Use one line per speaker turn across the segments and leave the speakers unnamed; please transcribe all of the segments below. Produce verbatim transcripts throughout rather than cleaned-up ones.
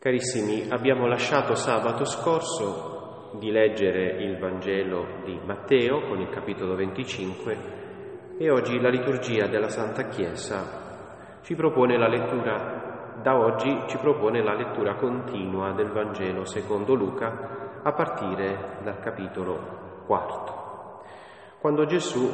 Carissimi, abbiamo lasciato sabato scorso di leggere il Vangelo di Matteo con il capitolo venticinque e oggi la liturgia della Santa Chiesa ci propone la lettura, da oggi ci propone la lettura continua del Vangelo secondo Luca a partire dal capitolo quarto. Quando Gesù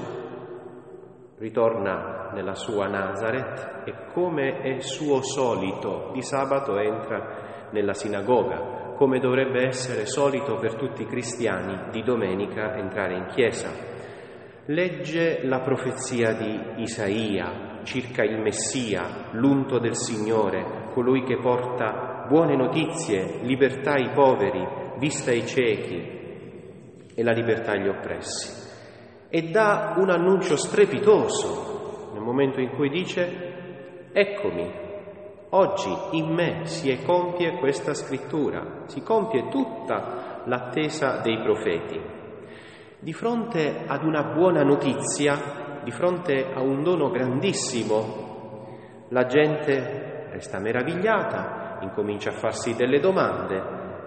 ritorna nella sua Nazareth e, come è suo solito, di sabato entra nella sinagoga, come dovrebbe essere solito per tutti i cristiani di domenica entrare in chiesa. Legge la profezia di Isaia circa il Messia, l'unto del Signore, colui che porta buone notizie, libertà ai poveri, vista ai ciechi e la libertà agli oppressi. E dà un annuncio strepitoso nel momento in cui dice: eccomi, oggi in me si compie questa scrittura, si compie tutta l'attesa dei profeti. Di fronte ad una buona notizia, di fronte a un dono grandissimo, la gente resta meravigliata, incomincia a farsi delle domande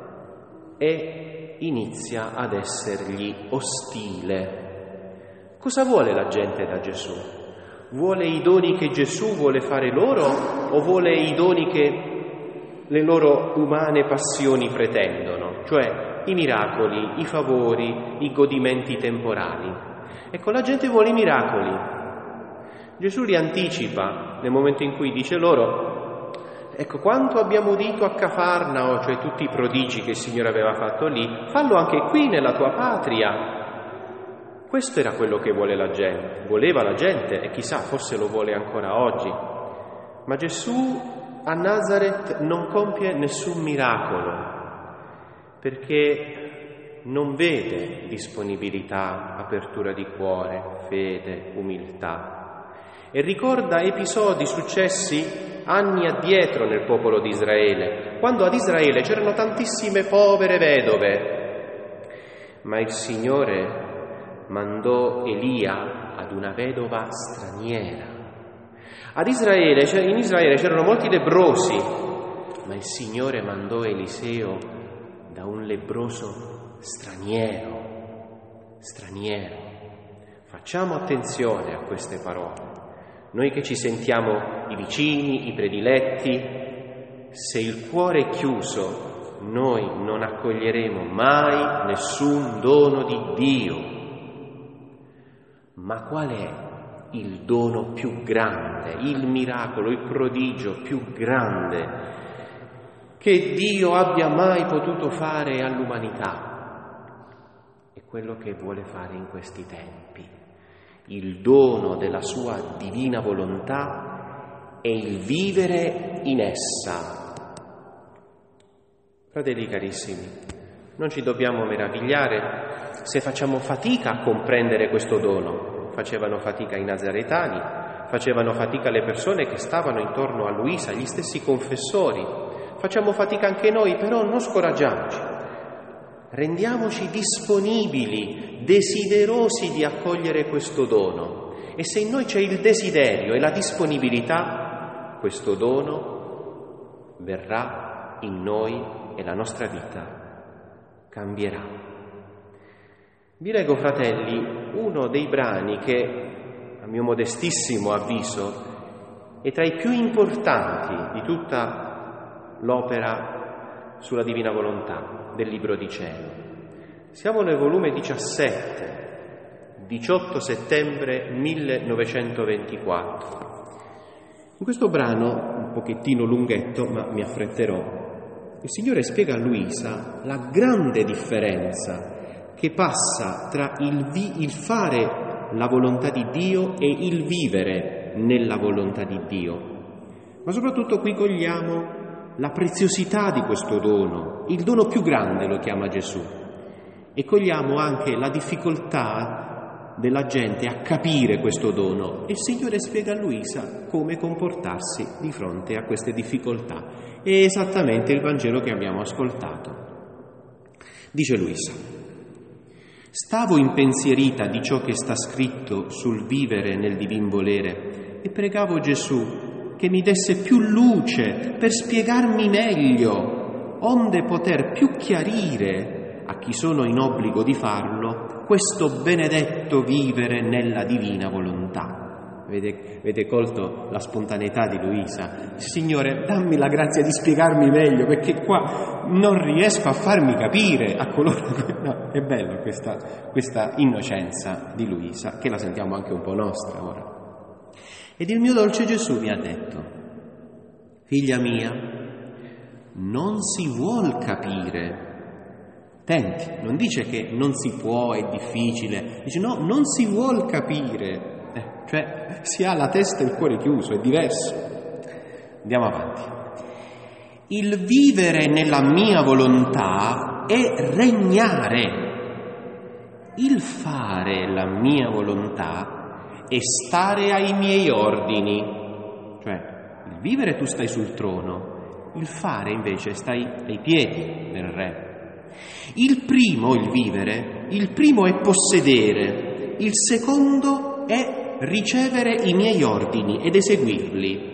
e inizia ad essergli ostile. Cosa vuole la gente da Gesù? Vuole i doni che Gesù vuole fare loro o vuole i doni che le loro umane passioni pretendono, cioè i miracoli, i favori, i godimenti temporali? Ecco, la gente vuole i miracoli. Gesù li anticipa nel momento in cui dice loro: ecco, quanto abbiamo udito a Cafarnao, cioè tutti i prodigi che il Signore aveva fatto lì, fallo anche qui nella tua patria. Questo era quello che vuole la gente, voleva la gente e chissà, forse lo vuole ancora oggi. Ma Gesù a Nazareth non compie nessun miracolo perché non vede disponibilità, apertura di cuore, fede, umiltà. E ricorda episodi successi anni addietro nel popolo di Israele, quando ad Israele c'erano tantissime povere vedove, ma il Signore mandò Elia ad una vedova straniera. Ad Israele, in Israele c'erano molti lebbrosi, ma il Signore mandò Eliseo da un lebbroso straniero. Straniero. Facciamo attenzione a queste parole. Noi che ci sentiamo i vicini, i prediletti, se il cuore è chiuso, noi non accoglieremo mai nessun dono di Dio. Ma qual è il dono più grande, il miracolo, il prodigio più grande che Dio abbia mai potuto fare all'umanità? È quello che vuole fare in questi tempi. Il dono della sua divina volontà e il vivere in essa. Fratelli carissimi, non ci dobbiamo meravigliare se facciamo fatica a comprendere questo dono. Facevano fatica i nazaretani, facevano fatica le persone che stavano intorno a Luisa, gli stessi confessori. Facciamo fatica anche noi, però non scoraggiamoci. Rendiamoci disponibili, desiderosi di accogliere questo dono. E se in noi c'è il desiderio e la disponibilità, questo dono verrà in noi e la nostra vita cambierà. Vi leggo, fratelli, uno dei brani che, a mio modestissimo avviso, è tra i più importanti di tutta l'opera sulla Divina Volontà del Libro di Cielo. Siamo nel volume diciassette, diciotto settembre millenovecentoventiquattro. In questo brano, un pochettino lunghetto, ma mi affretterò, il Signore spiega a Luisa la grande differenza che passa tra il, vi- il fare la volontà di Dio e il vivere nella volontà di Dio. Ma soprattutto qui cogliamo la preziosità di questo dono, il dono più grande lo chiama Gesù, e cogliamo anche la difficoltà della gente a capire questo dono, e il Signore spiega a Luisa come comportarsi di fronte a queste difficoltà. È esattamente il Vangelo che abbiamo ascoltato. Dice Luisa: stavo impensierita di ciò che sta scritto sul vivere nel divin volere e pregavo Gesù che mi desse più luce per spiegarmi meglio onde poter più chiarire a chi sono in obbligo di farlo questo benedetto vivere nella divina volontà. Avete, avete colto la spontaneità di Luisa? Signore, dammi la grazia di spiegarmi meglio, perché qua non riesco a farmi capire a coloro che... No, è bello questa, questa innocenza di Luisa, che la sentiamo anche un po' nostra ora. Ed il mio dolce Gesù mi ha detto: figlia mia, non si vuol capire. Attenti, non dice che non si può, è difficile, dice no, non si vuol capire. Eh, cioè si ha la testa e il cuore chiuso, è diverso. Andiamo avanti. Il vivere nella mia volontà è regnare. Il fare la mia volontà è stare ai miei ordini. Cioè, il vivere tu stai sul trono, il fare invece stai ai piedi del Re. Il primo, il vivere, il primo è possedere, il secondo è ricevere i miei ordini ed eseguirli.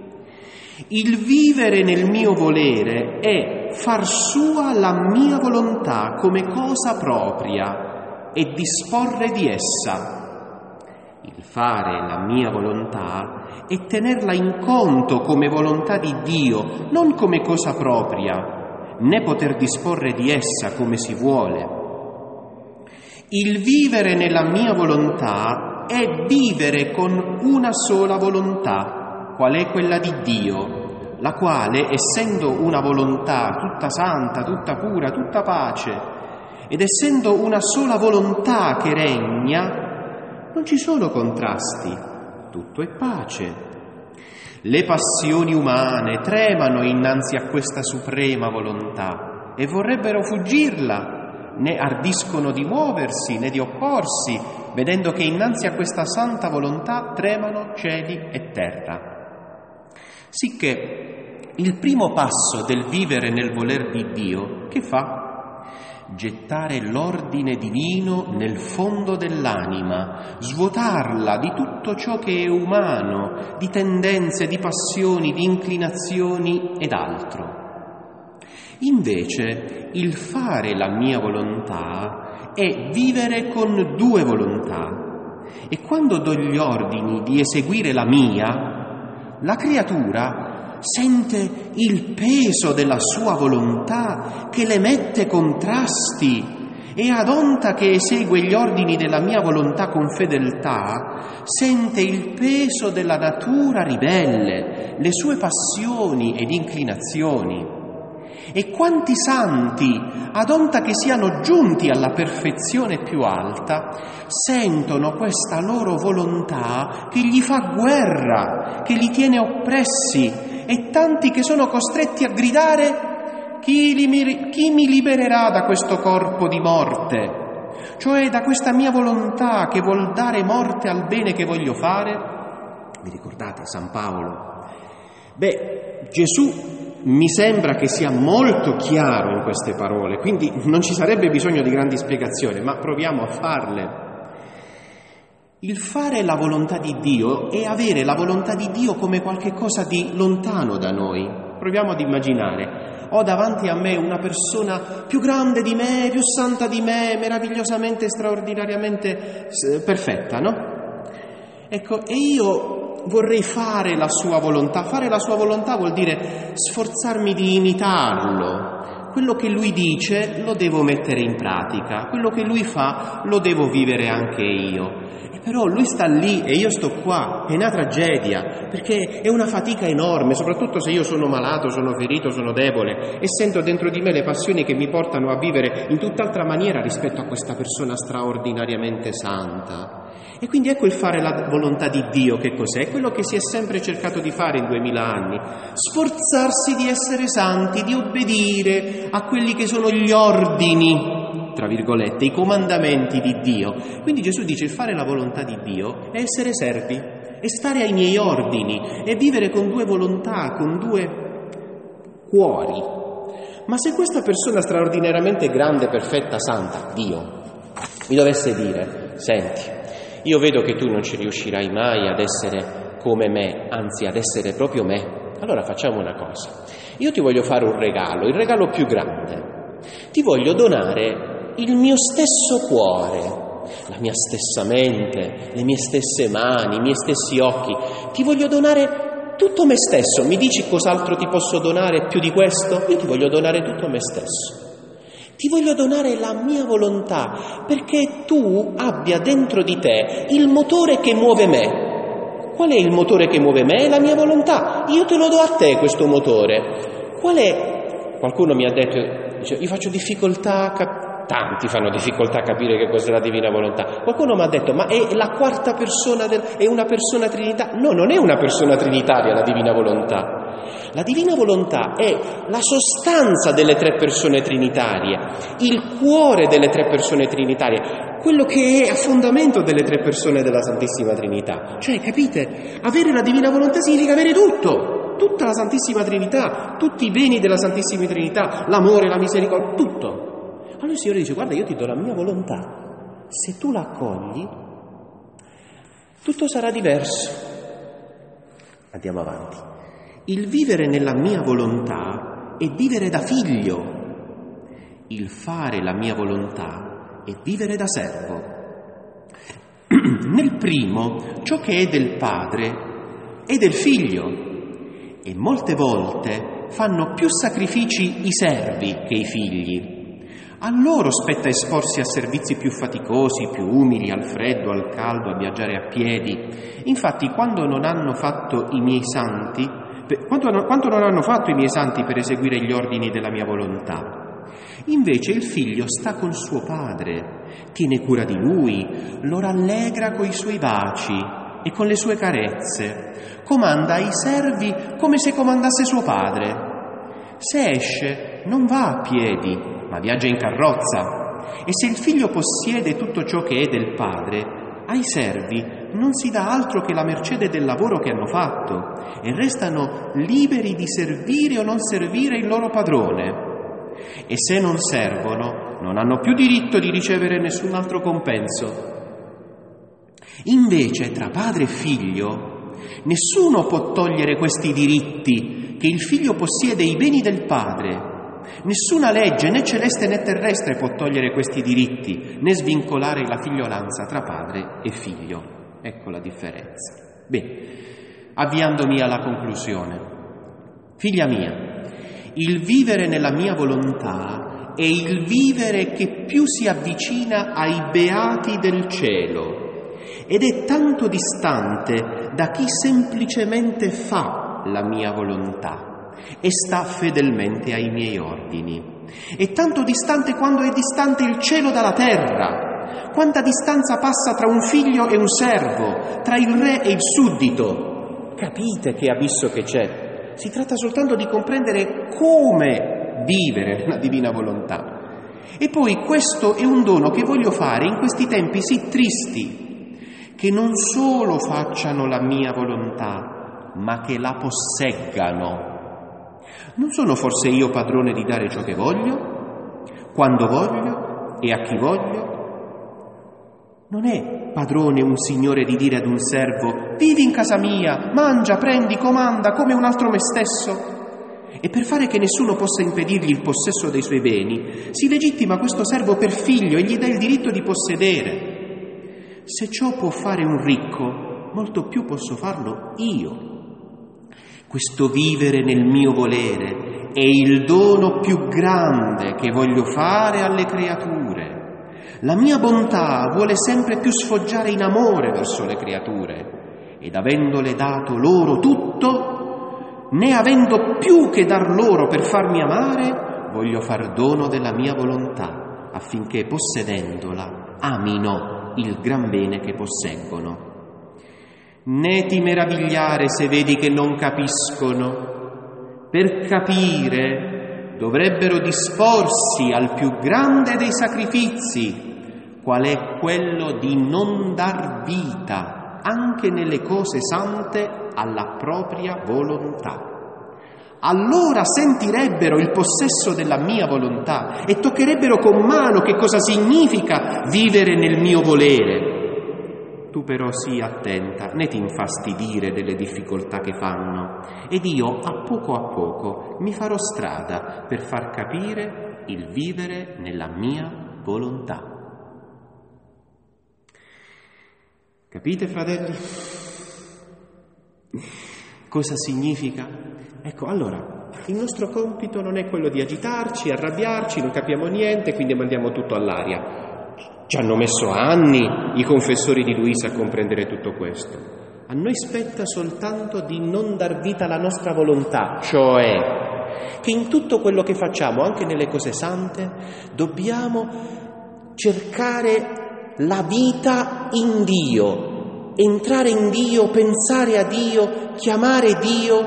Il vivere nel mio volere è far sua la mia volontà come cosa propria e disporre di essa. Il fare la mia volontà è tenerla in conto come volontà di Dio, non come cosa propria, né poter disporre di essa come si vuole. Il vivere nella mia volontà è vivere con una sola volontà, qual è quella di Dio, la quale, essendo una volontà tutta santa, tutta pura, tutta pace, ed essendo una sola volontà che regna, non ci sono contrasti, tutto è pace. Le passioni umane tremano innanzi a questa suprema volontà e vorrebbero fuggirla, né ardiscono di muoversi né di opporsi, vedendo che innanzi a questa santa volontà tremano cieli e terra. Sicché il primo passo del vivere nel voler di Dio, che fa? Gettare l'ordine divino nel fondo dell'anima, svuotarla di tutto ciò che è umano, di tendenze, di passioni, di inclinazioni ed altro. Invece, il fare la mia volontà è vivere con due volontà. E quando do gli ordini di eseguire la mia, la creatura sente il peso della sua volontà che le mette contrasti e ad onta che esegue gli ordini della mia volontà con fedeltà, sente il peso della natura ribelle, le sue passioni ed inclinazioni. E quanti santi, ad onta che siano giunti alla perfezione più alta, sentono questa loro volontà che gli fa guerra, che li tiene oppressi, e tanti che sono costretti a gridare: chi, li, chi mi libererà da questo corpo di morte? Cioè da questa mia volontà che vuol dare morte al bene che voglio fare? Vi ricordate San Paolo? Beh, Gesù mi sembra che sia molto chiaro in queste parole, quindi non ci sarebbe bisogno di grandi spiegazioni, ma proviamo a farle. Il fare la volontà di Dio è avere la volontà di Dio come qualche cosa di lontano da noi. Proviamo ad immaginare: ho davanti a me una persona più grande di me, più santa di me, meravigliosamente, straordinariamente perfetta, no? Ecco, e io vorrei fare la sua volontà. Fare la sua volontà vuol dire sforzarmi di imitarlo. Quello che lui dice lo devo mettere in pratica, quello che lui fa lo devo vivere anche io. E però lui sta lì e io sto qua, è una tragedia, perché è una fatica enorme, soprattutto se io sono malato, sono ferito, sono debole e sento dentro di me le passioni che mi portano a vivere in tutt'altra maniera rispetto a questa persona straordinariamente santa. E quindi ecco il fare la volontà di Dio che cos'è? È quello che si è sempre cercato di fare in duemila anni, sforzarsi di essere santi, di obbedire a quelli che sono gli ordini, tra virgolette, i comandamenti di Dio. Quindi Gesù dice: il fare la volontà di Dio è essere servi, è stare ai miei ordini, è vivere con due volontà, con due cuori. Ma se questa persona straordinariamente grande, perfetta, santa, Dio, mi dovesse dire: senti, io vedo che tu non ci riuscirai mai ad essere come me, anzi ad essere proprio me, allora facciamo una cosa. io ti voglio fare un regalo, il regalo più grande. Ti voglio donare il mio stesso cuore, la mia stessa mente, le mie stesse mani, i miei stessi occhi. Ti voglio donare tutto me stesso. Mi dici cos'altro ti posso donare più di questo? Io ti voglio donare tutto me stesso. Ti voglio donare la mia volontà, perché tu abbia dentro di te il motore che muove me. Qual è il motore che muove me? È la mia volontà. Io te lo do a te questo motore. Qual è? Qualcuno mi ha detto, dice, io faccio difficoltà a cap- tanti fanno difficoltà a capire che cos'è la divina volontà. Qualcuno mi ha detto, ma è la quarta persona, del, è una persona trinitaria? No, non è una persona trinitaria la divina volontà. La divina volontà è la sostanza delle tre persone trinitarie, il cuore delle tre persone trinitarie, quello che è a fondamento delle tre persone della Santissima Trinità. Cioè, capite? Avere la divina volontà significa avere tutto, tutta la Santissima Trinità, tutti i beni della Santissima Trinità, l'amore, la misericordia, tutto. Allora il Signore dice, guarda, io ti do la mia volontà, se tu la accogli, tutto sarà diverso. Andiamo avanti. Il vivere nella mia volontà è vivere da figlio, il fare la mia volontà è vivere da servo. Nel primo, ciò che è del padre è del figlio, e molte volte fanno più sacrifici i servi che i figli. A loro spetta esporsi a servizi più faticosi, più umili, al freddo, al caldo, a viaggiare a piedi. Infatti, quando non hanno fatto i miei santi, quanto, quanto non hanno fatto i miei santi per eseguire gli ordini della mia volontà? Invece il figlio sta con suo padre, tiene cura di lui, lo rallegra coi suoi baci e con le sue carezze, comanda ai servi come se comandasse suo padre. Se esce, non va a piedi, ma viaggia in carrozza, e se il figlio possiede tutto ciò che è del padre, ai servi non si dà altro che la mercede del lavoro che hanno fatto, e restano liberi di servire o non servire il loro padrone. E se non servono, non hanno più diritto di ricevere nessun altro compenso. Invece, tra padre e figlio, nessuno può togliere questi diritti, che il figlio possiede i beni del padre. Nessuna legge, né celeste né terrestre, può togliere questi diritti, né svincolare la figliolanza tra padre e figlio. Ecco la differenza. Bene, avviandomi alla conclusione. Figlia mia, il vivere nella mia volontà è il vivere che più si avvicina ai beati del cielo, ed è tanto distante da chi semplicemente fa la mia volontà e sta fedelmente ai miei ordini. È tanto distante quando è distante il cielo dalla terra. Quanta distanza passa tra un figlio e un servo, tra il re e il suddito. Capite che abisso che c'è? Si tratta soltanto di comprendere come vivere la divina volontà. E poi questo è un dono che voglio fare in questi tempi sì tristi, che non solo facciano la mia volontà, ma che la posseggano. Non sono forse io padrone di dare ciò che voglio, quando voglio e a chi voglio? Non è padrone un signore di dire ad un servo: vivi in casa mia, mangia, prendi, comanda come un altro me stesso? E per fare che nessuno possa impedirgli il possesso dei suoi beni, si legittima questo servo per figlio e gli dà il diritto di possedere. Se ciò può fare un ricco, molto più posso farlo io. Questo vivere nel mio volere è il dono più grande che voglio fare alle creature. La mia bontà vuole sempre più sfoggiare in amore verso le creature, ed avendole dato loro tutto, né avendo più che dar loro per farmi amare, voglio far dono della mia volontà, affinché possedendola amino il gran bene che posseggono. Né ti meravigliare se vedi che non capiscono. Per capire dovrebbero disporsi al più grande dei sacrifici, qual è quello di non dar vita anche nelle cose sante alla propria volontà. Allora sentirebbero il possesso della mia volontà e toccherebbero con mano che cosa significa vivere nel mio volere. Tu però sii attenta, né ti infastidire delle difficoltà che fanno, ed io a poco a poco mi farò strada per far capire il vivere nella mia volontà. Capite, fratelli? Cosa significa? Ecco, allora, il nostro compito non è quello di agitarci, arrabbiarci, non capiamo niente, quindi mandiamo tutto all'aria. Ci hanno messo anni i confessori di Luisa a comprendere tutto questo. A noi spetta soltanto di non dar vita alla nostra volontà, cioè che in tutto quello che facciamo, anche nelle cose sante, dobbiamo cercare la vita in Dio, entrare in Dio, pensare a Dio, chiamare Dio,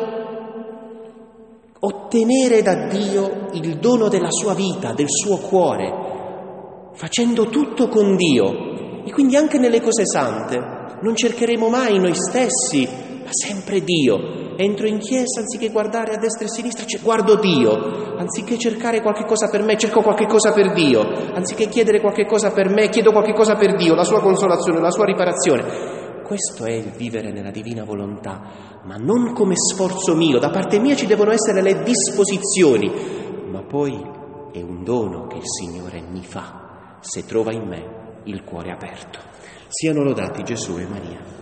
ottenere da Dio il dono della sua vita, del suo cuore, facendo tutto con Dio. E quindi anche nelle cose sante non cercheremo mai noi stessi, ma sempre Dio. Entro in chiesa, anziché guardare a destra e a sinistra, guardo Dio. Anziché cercare qualche cosa per me, cerco qualche cosa per Dio. Anziché chiedere qualche cosa per me, chiedo qualche cosa per Dio, la sua consolazione, la sua riparazione. Questo è il vivere nella divina volontà, ma non come sforzo mio. Da parte mia ci devono essere le disposizioni, ma poi è un dono che il Signore mi fa, se trova in me il cuore aperto. Siano lodati Gesù e Maria.